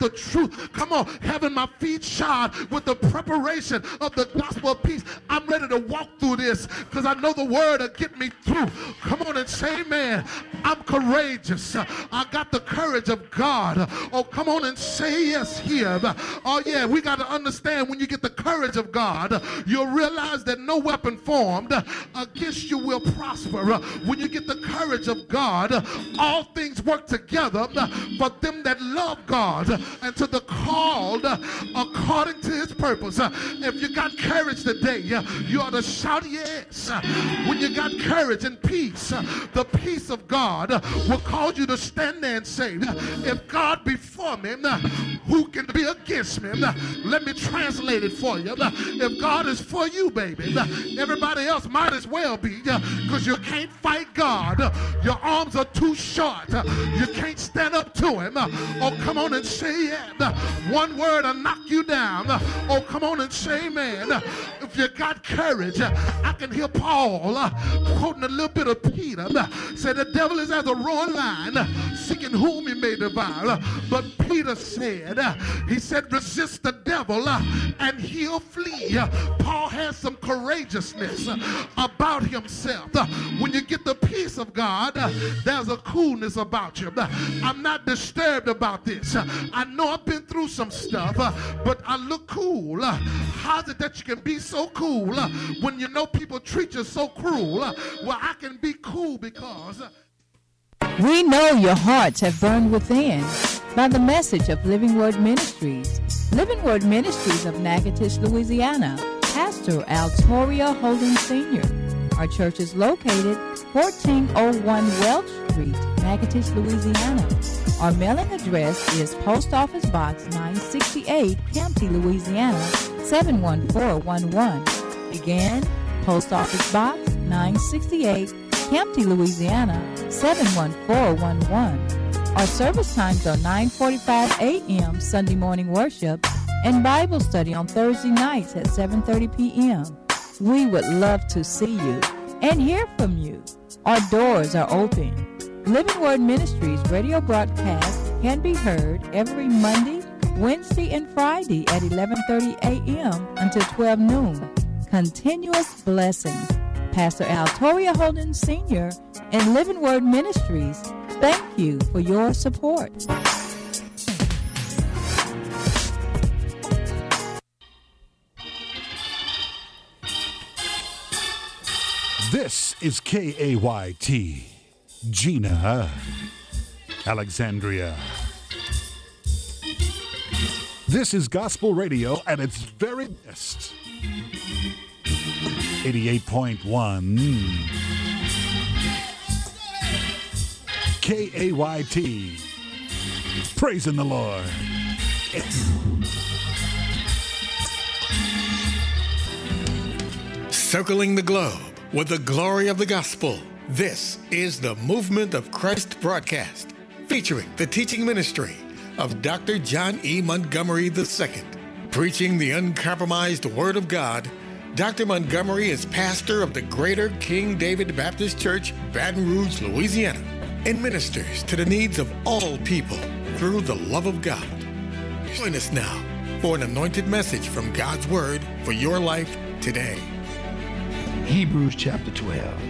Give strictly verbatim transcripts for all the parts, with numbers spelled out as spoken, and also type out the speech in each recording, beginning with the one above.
the truth. Come on, having my feet shod with the preparation of the gospel of peace. I'm ready to walk through this because I know the word will get me through. Come on and say amen. I'm courageous. I got the courage of God. Oh, come on and say yes here. Oh, yeah, we got to understand when you get the courage of God, you'll realize that no weapon formed against you will prosper. When you get the courage of God, all things work together for them that love God and to the called according to his purpose. If you got courage today, you ought to shout yes. When you got courage and peace, the peace of God will cause you to stand there and say, if God be for me, who can be against me? Let me translate it for you. If God is for you, baby, everybody else might as well be, because you can't fight God. Your arms are too short. You can't stand up to him. Oh, come on and say yeah. One word will knock you down. Oh, come on and say amen. If you got courage, I can hear Paul uh, quoting a little bit of Peter. Say the devil is as a roaring lion, seeking whom he may devour. But Peter said, uh, he said, resist the devil uh, and he'll flee. Uh, Paul has some courageousness uh, about himself. Uh, when you get the peace of God, uh, there's a coolness about you. Uh, I'm not disturbed about this. Uh, I know I've been through some stuff, uh, but I look cool. Uh, how's it that you can be so cool uh, when you know people treat you so cruel? Uh, well, I can be cool because... Uh, We know your hearts have burned within by the message of Living Word Ministries. Living Word Ministries of Natchitoches, Louisiana. Pastor Altoria Holden Senior Our church is located fourteen oh one Welch Street, Natchitoches, Louisiana. Our mailing address is Post Office Box nine sixty-eight, Campty, Louisiana, seven one four one one. Again, Post Office Box nine sixty-eight, Campty, Louisiana, seven one four one one. Our service times are nine forty-five a.m. Sunday morning worship and Bible study on Thursday nights at seven thirty p.m. We would love to see you and hear from you. Our doors are open. Living Word Ministries radio broadcast can be heard every Monday, Wednesday, and Friday at eleven thirty a.m. until twelve noon. Continuous blessings. Pastor Altoria Holden Senior and Living Word Ministries, thank you for your support. This is K A Y T, Gina, Alexandria. This is gospel radio at its very best. eighty-eight point one K A Y T, praising the Lord. Circling the globe with the glory of the gospel. This is the Movement of Christ broadcast, featuring the teaching ministry of Doctor John E. Montgomery the Second. Preaching the uncompromised Word of God, Doctor Montgomery is pastor of the Greater King David Baptist Church, Baton Rouge, Louisiana, and ministers to the needs of all people through the love of God. Join us now for an anointed message from God's Word for your life today. Hebrews chapter twelve.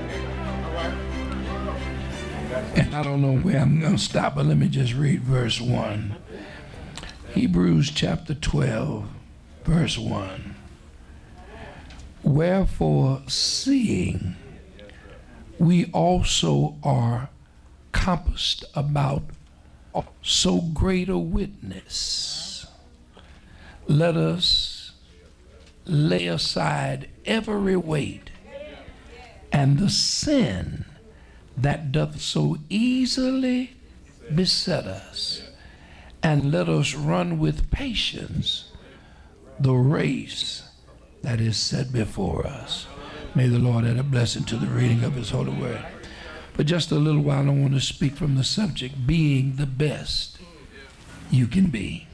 And I don't know where I'm going to stop, but let me just read verse one. Hebrews chapter twelve, verse one. Wherefore, seeing we also are compassed about so great a witness, let us lay aside every weight and the sin that doth so easily beset us, and let us run with patience the race that is set before us. May the Lord add a blessing to the reading of his holy word. For just a little while, I want to speak from the subject, being the best you can be.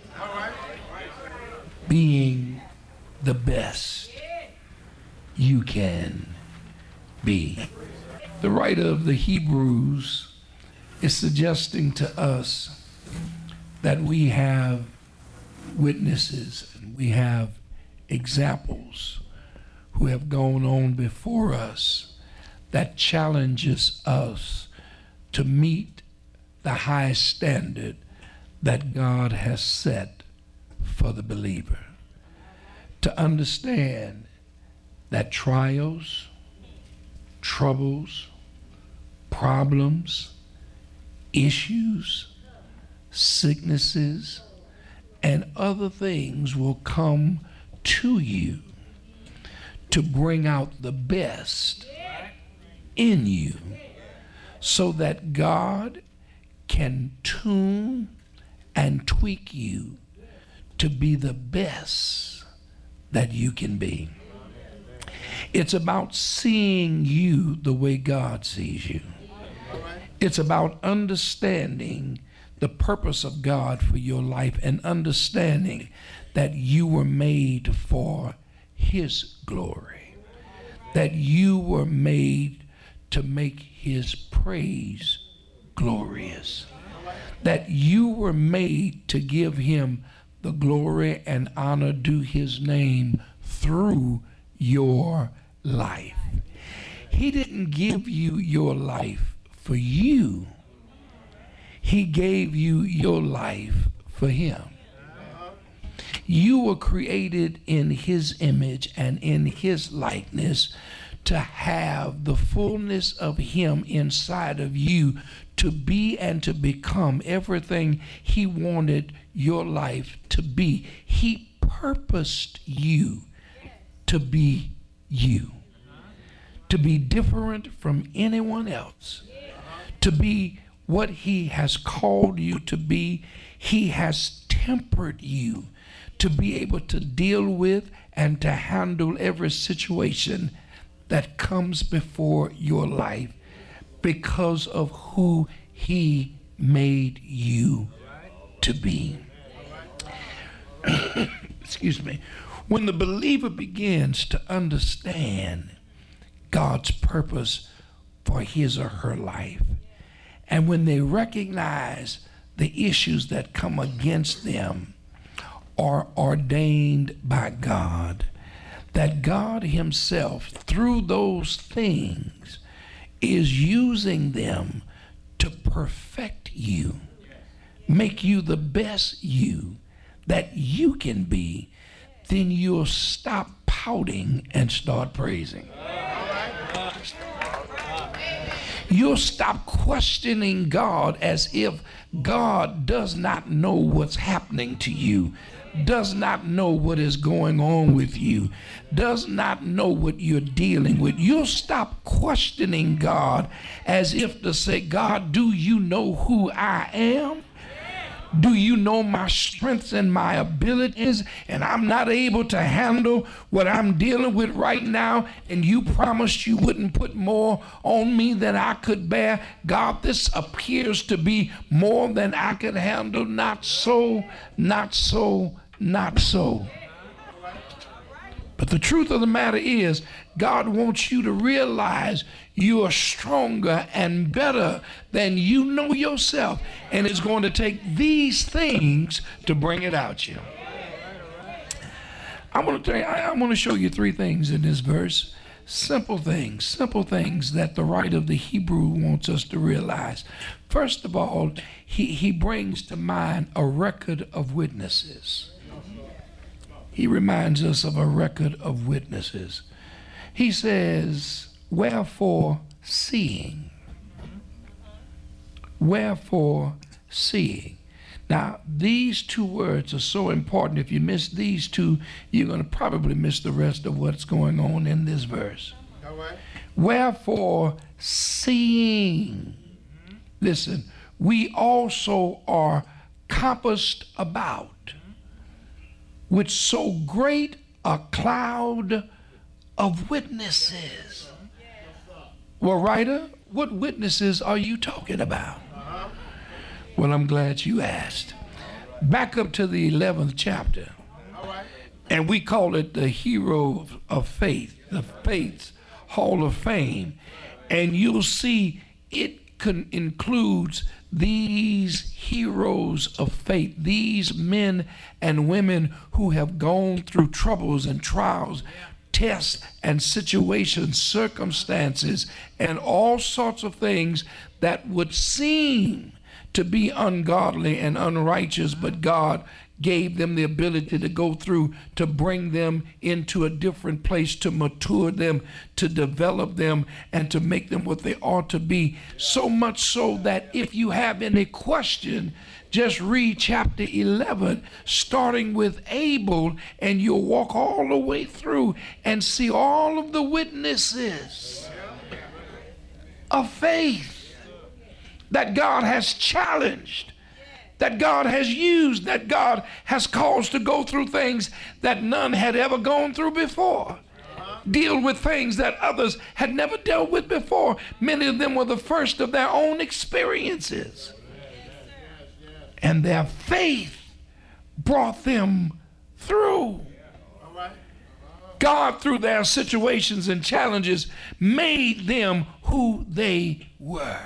Being the best you can be. The writer of the Hebrews is suggesting to us that we have witnesses and we have examples who have gone on before us that challenges us to meet the high standard that God has set for the believer. To understand that trials, troubles, problems, issues, sicknesses, and other things will come to you to bring out the best in you so that God can tune and tweak you to be the best that you can be. It's about seeing you the way God sees you. It's about understanding the purpose of God for your life and understanding that you were made for His glory, that you were made to make His praise glorious, that you were made to give Him the glory and honor due His name through your life. He didn't give you your life for you. He gave you your life for Him. You were created in His image and in His likeness to have the fullness of Him inside of you, to be and to become everything He wanted your life to be. He purposed you to be you, to be different from anyone else, to be what He has called you to be. He has tempered you to be able to deal with and to handle every situation that comes before your life because of who He made you to be. Excuse me. When the believer begins to understand God's purpose for his or her life, and when they recognize the issues that come against them are ordained by God, that God Himself, through those things, is using them to perfect you, make you the best you that you can be, then you'll stop pouting and start praising. You'll stop questioning God as if God does not know what's happening to you, does not know what is going on with you, does not know what you're dealing with. You'll stop questioning God as if to say, God, do you know who I am? Do you know my strengths and my abilities, and I'm not able to handle what I'm dealing with right now, and you promised you wouldn't put more on me than I could bear? God, this appears to be more than I could handle. Not so, not so, not so. But the truth of the matter is, God wants you to realize you are stronger and better than you know yourself. And it's going to take these things to bring it out you. I'm going to tell you, I, I'm going to show you three things in this verse. Simple things, simple things that the writer of the Hebrew wants us to realize. First of all, he, he brings to mind a record of witnesses. He reminds us of a record of witnesses. He says, wherefore seeing. Wherefore seeing. Now, these two words are so important. If you miss these two, you're going to probably miss the rest of what's going on in this verse. All right. Wherefore seeing. Listen, we also are compassed about with so great a cloud of witnesses. Well, writer, what witnesses are you talking about? Uh-huh. Well, I'm glad you asked. Back up to the eleventh chapter. All right. And we call it the Hero of Faith, the Faith's Hall of Fame. And you'll see it con- includes these heroes of faith, these men and women who have gone through troubles and trials, tests and situations, circumstances, and all sorts of things that would seem to be ungodly and unrighteous, but God gave them the ability to go through, to bring them into a different place, to mature them, to develop them, and to make them what they ought to be. So much so that if you have any question, just read chapter eleven, starting with Abel, and you'll walk all the way through and see all of the witnesses of faith that God has challenged, that God has used, that God has caused to go through things that none had ever gone through before. Deal with things that others had never dealt with before. Many of them were the first of their own experiences. And their faith brought them through. God, through their situations and challenges, made them who they were.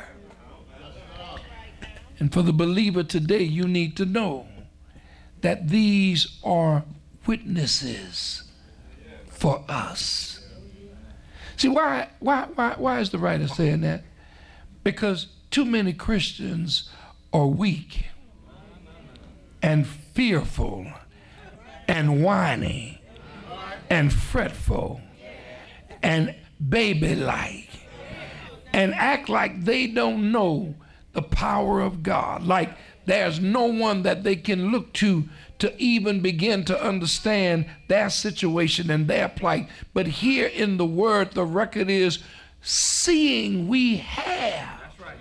And for the believer today, you need to know that these are witnesses for us. See, why, why, why, why is the writer saying that? Because too many Christians are weak and fearful and whiny and fretful and baby-like and act like they don't know the power of God, like there's no one that they can look to to even begin to understand their situation and their plight. But here in the word, the record is, seeing we have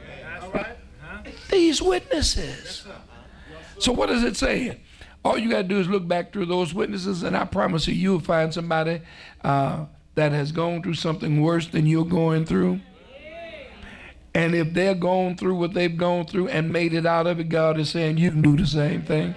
these witnesses. So what is it saying? All you got to do is look back through those witnesses, and I promise you, you'll find somebody uh, that has gone through something worse than you're going through. And if they're going through what they've gone through and made it out of it, God is saying you can do the same thing.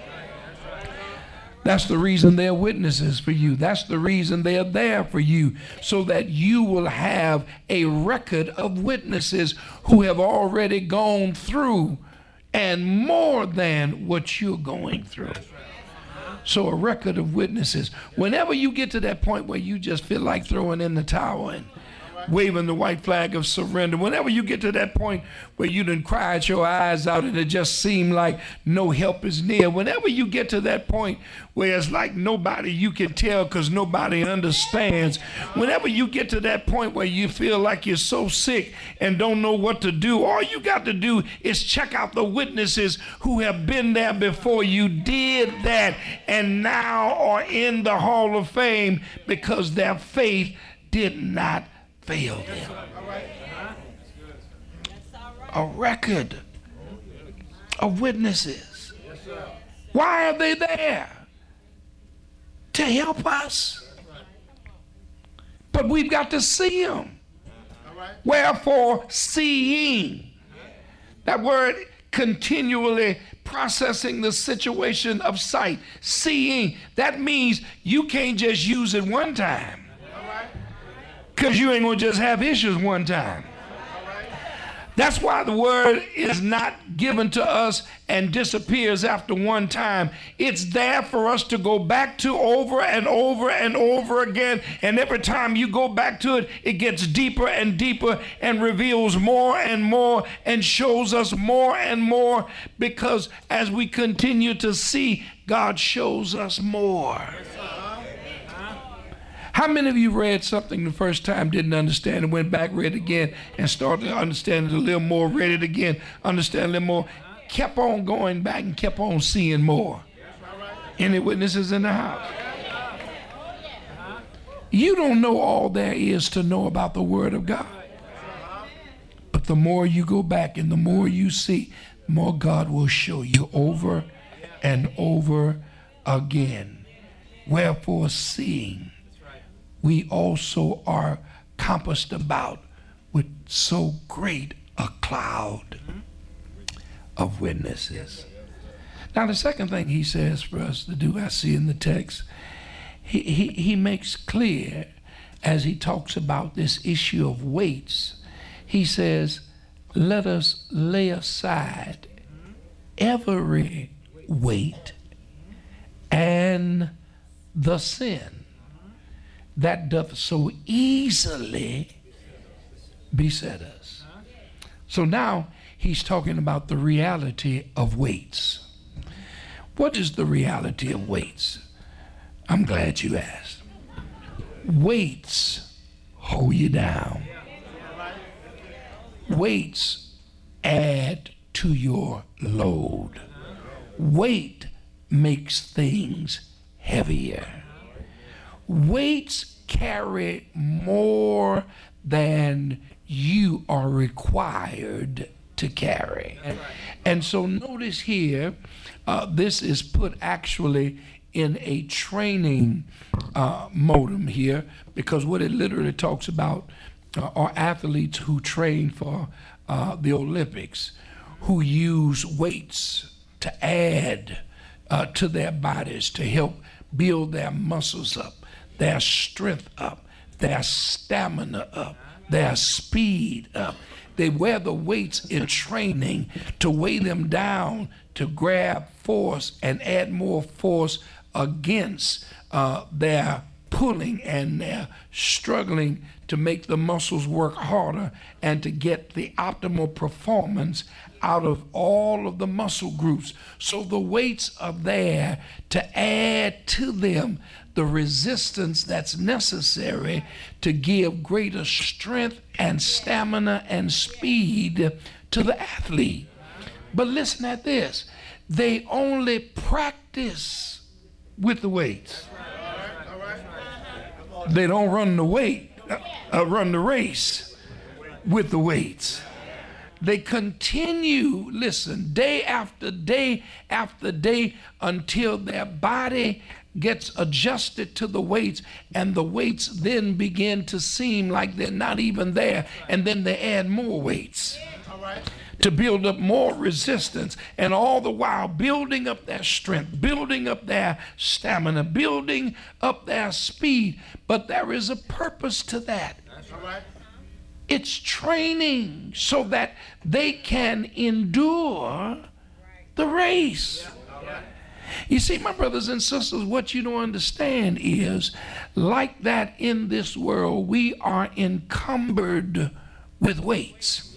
That's the reason they're witnesses for you. That's the reason they're there for you, so that you will have a record of witnesses who have already gone through and more than what you're going through. So a record of witnesses. Whenever you get to that point where you just feel like throwing in the towel and waving the white flag of surrender, whenever you get to that point where you done cried your eyes out and it just seemed like no help is near, whenever you get to that point where it's like nobody you can tell because nobody understands, whenever you get to that point where you feel like you're so sick and don't know what to do, all you got to do is check out the witnesses who have been there before you, did that, and now are in the Hall of Fame because their faith did not fail them. A record of witnesses. Why are they there? To help us. But we've got to see them. Wherefore, seeing. That word, continually processing the situation of sight. Seeing. That means you can't just use it one time, because you ain't going to just have issues one time. That's why the word is not given to us and disappears after one time. It's there for us to go back to over and over and over again. And every time you go back to it, it gets deeper and deeper and reveals more and more and shows us more and more, because as we continue to see, God shows us more. How many of you read something the first time, didn't understand, and went back, read it again, and started to understand it a little more, read it again, understand a little more, kept on going back and kept on seeing more? Any witnesses in the house? You don't know all there is to know about the Word of God. But the more you go back and the more you see, the more God will show you over and over again. Wherefore, seeing, we also are compassed about with so great a cloud of witnesses. Now, the second thing he says for us to do, I see in the text, he, he, he makes clear as he talks about this issue of weights, he says, let us lay aside every weight and the sin that doth so easily beset us. So now he's talking about the reality of weights. What is the reality of weights? I'm glad you asked. Weights hold you down. Weights add to your load. Weight makes things heavier. Weights carry more than you are required to carry. And so notice here, uh, this is put actually in a training uh, modem here, because what it literally talks about uh, are athletes who train for uh, the Olympics, who use weights to add uh, to their bodies to help build their muscles up, their strength up, their stamina up, their speed up. They wear the weights in training to weigh them down, to grab force and add more force against uh, their pulling and their struggling to make the muscles work harder and to get the optimal performance out of all of the muscle groups. So the weights are there to add to them the resistance that's necessary to give greater strength and stamina and speed to the athlete. But listen at this. They only practice with the weights. They don't run the weight, uh, run the race with the weights. They continue, listen, day after day after day until their body gets adjusted to the weights, and the weights then begin to seem like they're not even there, and then they add more weights to build up more resistance, and all the while building up their strength, building up their stamina, building up their speed. But there is a purpose to that. It's training so that they can endure the race. You see, my brothers and sisters, what you don't understand is, like that in this world, we are encumbered with weights.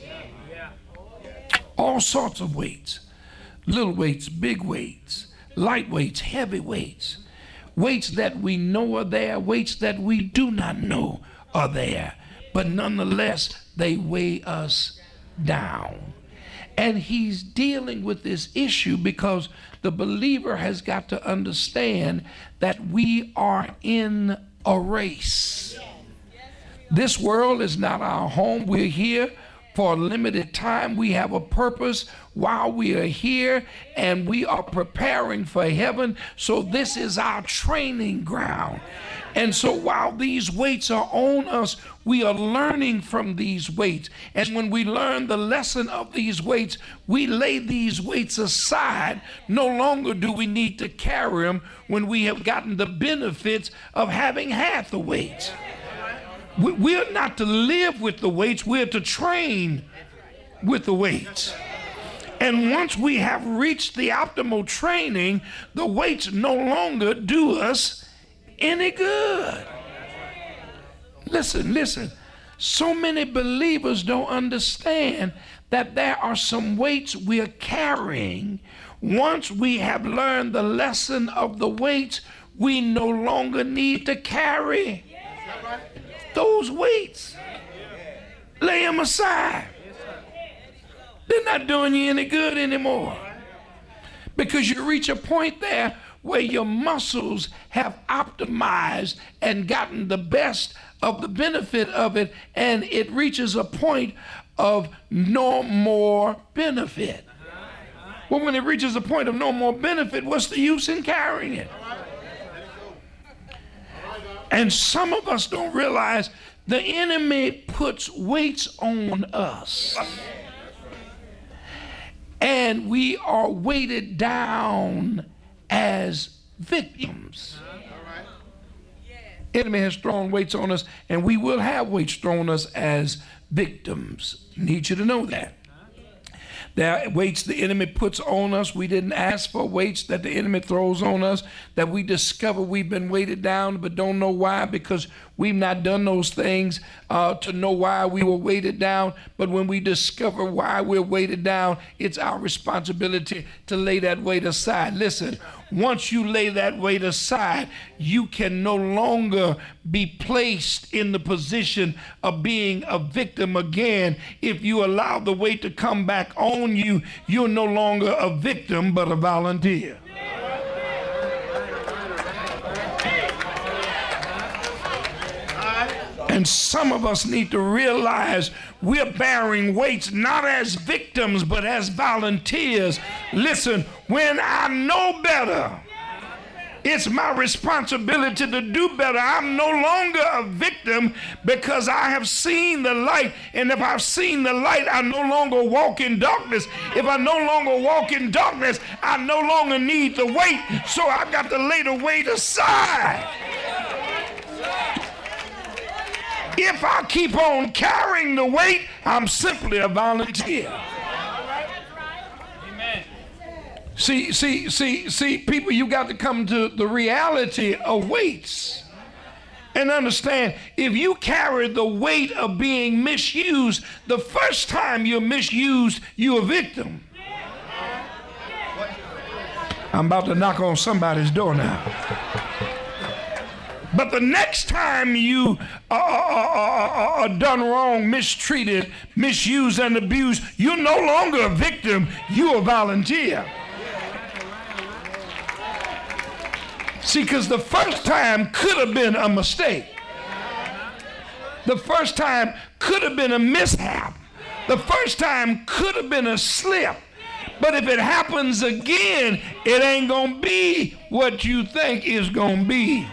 All sorts of weights. Little weights, big weights, light weights, heavy weights. Weights that we know are there, weights that we do not know are there. But nonetheless, they weigh us down. And he's dealing with this issue because the believer has got to understand that we are in a race. This world is not our home. We're here for a limited time. We have a purpose while we are here, and we are preparing for heaven. So this is our training ground. And so while these weights are on us, we are learning from these weights. And when we learn the lesson of these weights, we lay these weights aside. No longer do we need to carry them when we have gotten the benefits of having had the weights. We're not to live with the weights, we're to train with the weights. And once we have reached the optimal training, the weights no longer do us any good. Listen, listen. So many believers don't understand that there are some weights we're carrying. Once we have learned the lesson of the weights, we no longer need to carry those weights. Lay them aside. They're not doing you any good anymore. Because you reach a point there where your muscles have optimized and gotten the best of the benefit of it, and it reaches a point of no more benefit. Well, when it reaches a point of no more benefit, what's the use in carrying it? And some of us don't realize the enemy puts weights on us. And we are weighted down as victims. Enemy has thrown weights on us, and we will have weights thrown on us as victims. Need you to know that. There are weights the enemy puts on us. We didn't ask for weights that the enemy throws on us, that we discover we've been weighted down but don't know why, because we've not done those things uh, to know why we were weighted down. But when we discover why we're weighted down, it's our responsibility to lay that weight aside. Listen, once you lay that weight aside, you can no longer be placed in the position of being a victim again. If you allow the weight to come back on you, you're no longer a victim but a volunteer. And some of us need to realize we're bearing weights not as victims but as volunteers. Listen, when I know better, it's my responsibility to do better. I'm no longer a victim because I have seen the light. And if I've seen the light, I no longer walk in darkness. If I no longer walk in darkness, I no longer need the weight. So I've got to lay the weight aside. If I keep on carrying the weight, I'm simply a volunteer. See, see, see, see, people, you got to come to the reality of weights and understand, if you carry the weight of being misused, the first time you're misused, you're a victim. I'm about to knock on somebody's door now. But the next time you are, are, are, are done wrong, mistreated, misused, and abused, you're no longer a victim, you're a volunteer. See, because the first time could have been a mistake. The first time could have been a mishap. The first time could have been a slip. But if it happens again, it ain't going to be what you think it's going to be.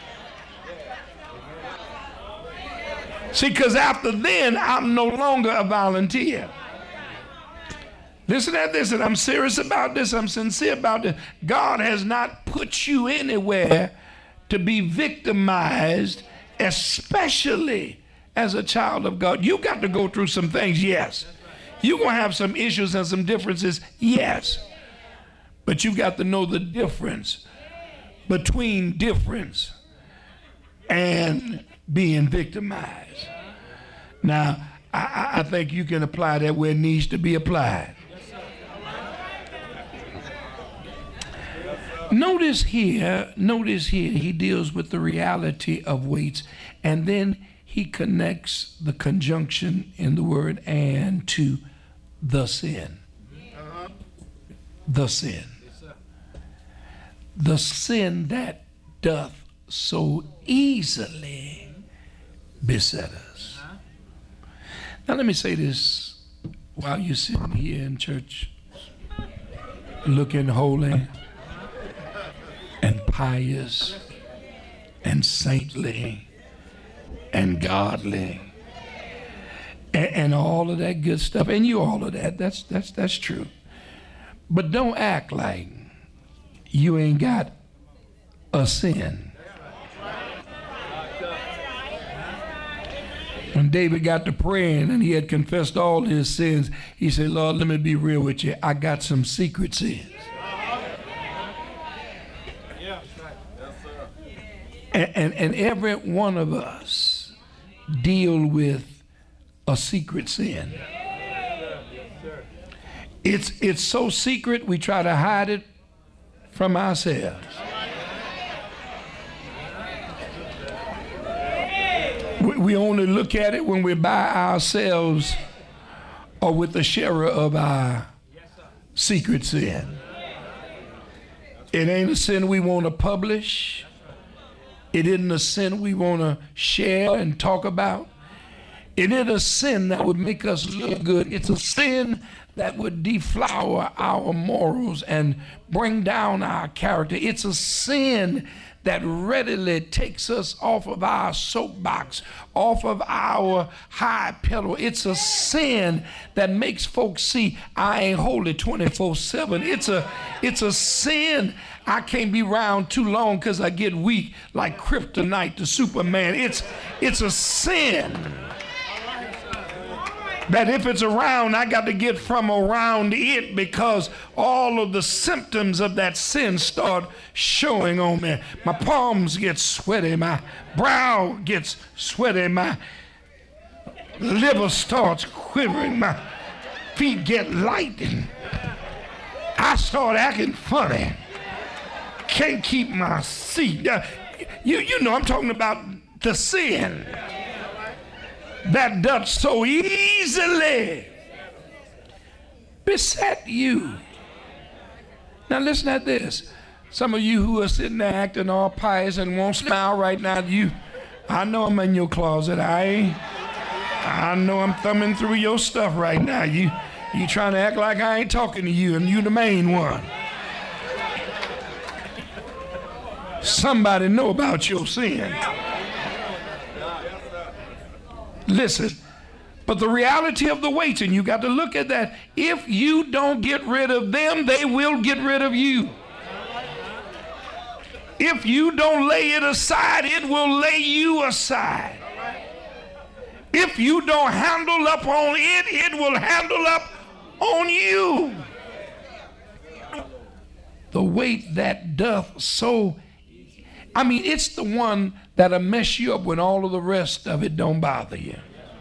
See, because after then, I'm no longer a volunteer. Listen to this, and I'm serious about this. I'm sincere about this. God has not put you anywhere to be victimized, especially as a child of God. You got to go through some things, yes. You're going to have some issues and some differences, yes. But you got to know the difference between difference and being victimized. Now, I, I think you can apply that where it needs to be applied. Notice here, notice here, he deals with the reality of weights, and then he connects the conjunction in the word and to the sin. The sin. The sin that doth so easily beset us. Now let me say this while you're sitting here in church looking holy and pious and saintly and godly and, and all of that good stuff, and you all of that, that's that's that's true. But don't act like you ain't got a sin. When David got to praying and he had confessed all his sins, he said, Lord, let me be real with you. I got some secret sins. And, and, and every one of us deal with a secret sin. It's, it's so secret we try to hide it from ourselves. We, we only look at it when we're by ourselves or with the sharer of our secret sin. It ain't a sin we want to publish. It isn't a sin we want to share and talk about. It isn't a sin that would make us look good. It's a sin that would deflower our morals and bring down our character. It's a sin that readily takes us off of our soapbox, off of our high pedal. It's a sin that makes folks see I ain't holy twenty-four seven. It's a, it's a sin I can't be around too long because I get weak like kryptonite to Superman. It's, it's a sin That if it's around, I got to get from around it, because all of the symptoms of that sin start showing on me. My palms get sweaty, my brow gets sweaty, my liver starts quivering, my feet get light, and I start acting funny. Can't keep my seat. Uh, you, you know, I'm talking about the sin that doth so easily beset you. Now listen at this. Some of you who are sitting there acting all pious and won't smile right now, you, I know I'm in your closet. I, I know I'm thumbing through your stuff right now. You, you trying to act like I ain't talking to you, and you the main one. Somebody know about your sin. Listen, but the reality of the weights, and you got to look at that. If you don't get rid of them, they will get rid of you. If you don't lay it aside, it will lay you aside. If you don't handle up on it, it will handle up on you. The weight that doth so, I mean, it's the one that'll mess you up when all of the rest of it don't bother you.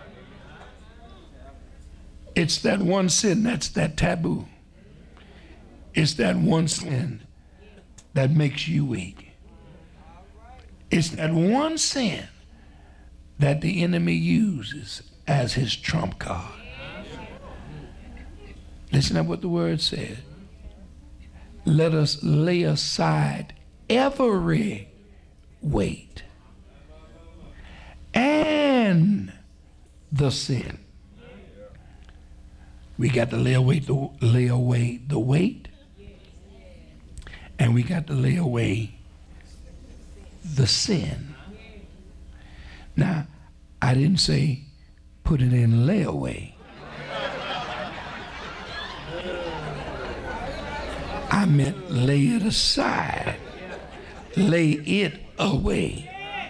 It's that one sin that's that taboo. It's that one sin that makes you weak. It's that one sin that the enemy uses as his trump card. Listen to what the word said. Let us lay aside every weight and the sin. We got to lay away the, lay away the weight, and we got to lay away the sin. Now, I didn't say put it in layaway. I meant lay it aside. Lay it away.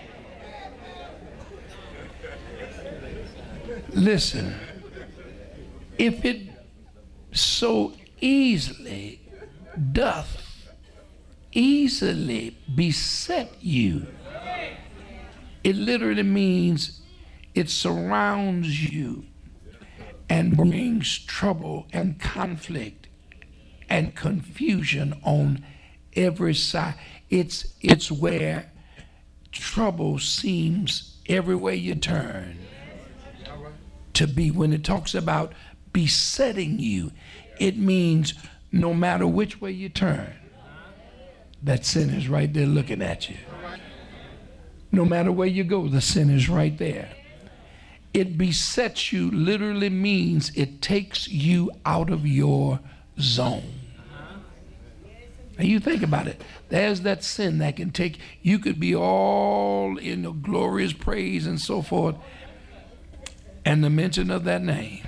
Listen, if it so easily doth easily beset you, it literally means it surrounds you and brings trouble and conflict and confusion on every side. It's, it's where trouble seems everywhere you turn to be. When it talks about besetting you, it means no matter which way you turn, that sin is right there looking at you. No matter where you go, the sin is right there. It besets you literally means it takes you out of your zone. Now you think about it. There's that sin that can take, you could be all in the glorious praise and so forth, and the mention of that name,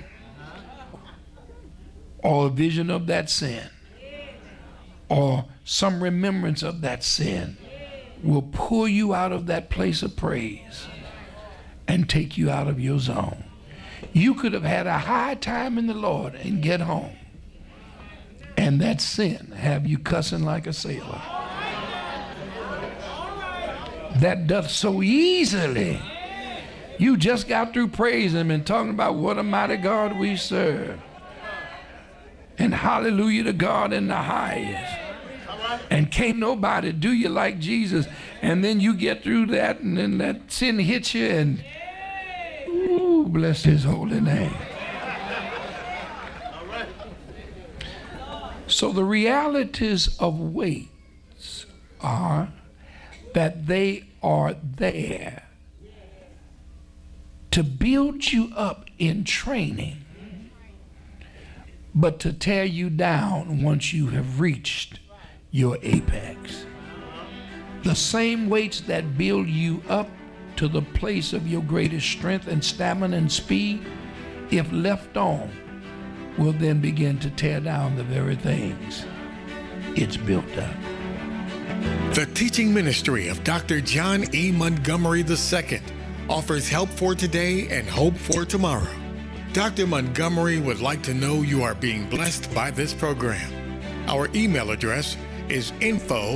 or a vision of that sin, or some remembrance of that sin, will pull you out of that place of praise and take you out of your zone. You could have had a high time in the Lord and get home, and that sin have you cussing like a sailor. That doth so easily. You just got through praising him and talking about what a mighty God we serve, and hallelujah to God in the highest. And can't nobody do you like Jesus. And then you get through that, and then that sin hits you, and ooh, bless his holy name. So the realities of weights are that they are there to build you up in training, but to tear you down once you have reached your apex. The same weights that build you up to the place of your greatest strength and stamina and speed, if left on, will then begin to tear down the very things it's built up. The teaching ministry of Doctor John E. Montgomery the Second offers help for today and hope for tomorrow. Doctor Montgomery would like to know you are being blessed by this program. Our email address is info